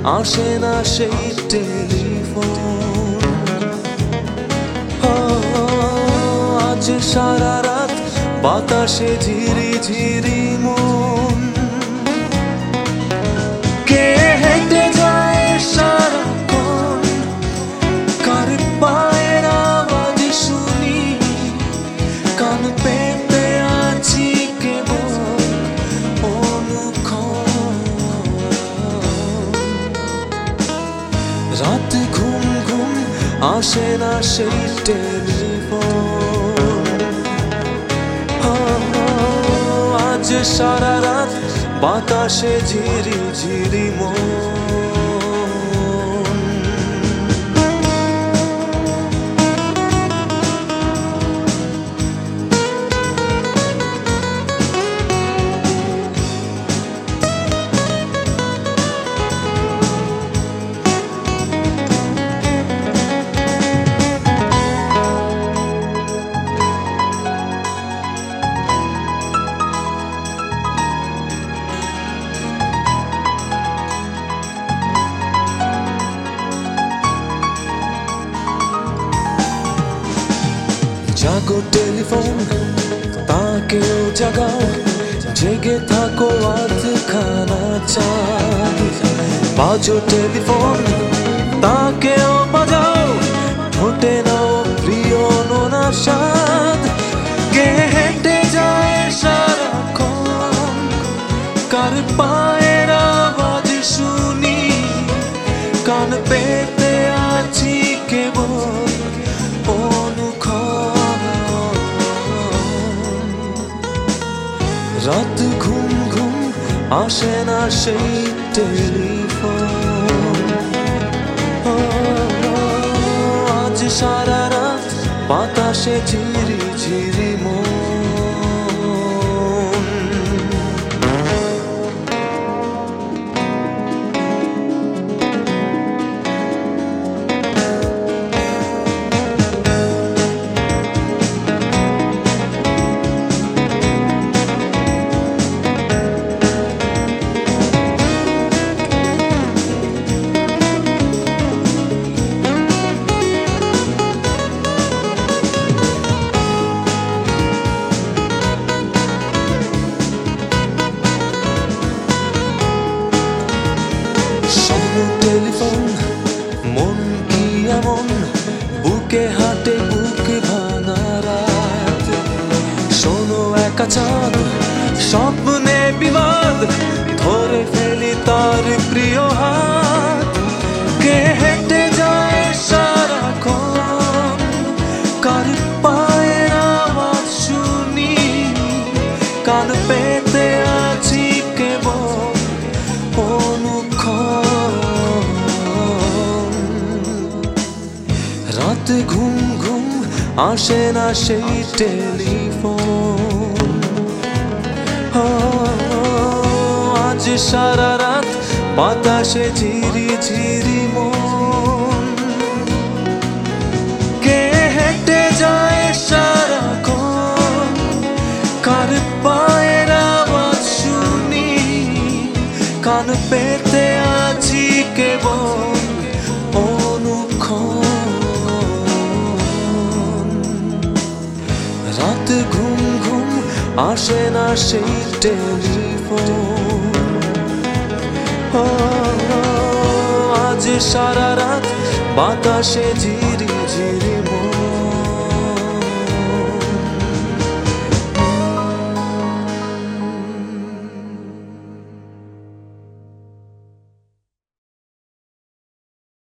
আসে না সেই টেলিফোন। আজ সারা রাত বাতাসে ঝিরি ঝিরি মন। কে হেঁটে যায় সারাক্ষণ, কার পায়ের আওয়াজ শুনি, কান পেতে আছি কেবল অনুক্ষণ। রাত ঘুম ঘুম আসে না সেই টেলিফোন। আজ সারা রাত বাতাসে ঝিরি ঝিরি মন। জাগো টেলিফোন, তাকেও জাগাও, জেগে থাকো আধখানা চাঁদ। বাজো টেলিফোন, তাকেও বাজাও, ঠোঁটে নাও প্রিয় নোনা স্বাদ। কে হেঁটে যায় সারাক্ষণ, কার পায়ের আওয়াজ শুনি, কান পেতে আছি কেবল রাত ঘুম ঘুম আসে না সেই টেলিফোন। আজ সারা রাত বাতাসে ঝিরি ঝিরি মন। টেলিফোন, মন কি এমন, বুকে হাটে বুক ভাঙা রাত। শোনো একা চাঁদ, স্বপ্নে বিবাদ, ধরে ফেলি তার প্রিয় হাত। কে হেঁটে যায় সারাক্ষণ, কার পায়ের আওয়াজ শুনি, কান পেতে আছি কেবল অনুক্ষণ। রাত ঘুম ঘুম আসে না সেই টেলিফোন। আজ সারা রাত বাতাসে ঝিরি ঝিরি মন। কে হেঁটে যায় সারাক্ষণ, কার পায়ের আওয়াজ শুনি, কান পেতে আছি কেবল অনুক্ষণ। রাত ঘুম ঘুম আসে না সেই টেলিফোন। আজ সারা রাত বাতাসে ঝিরি ঝিরি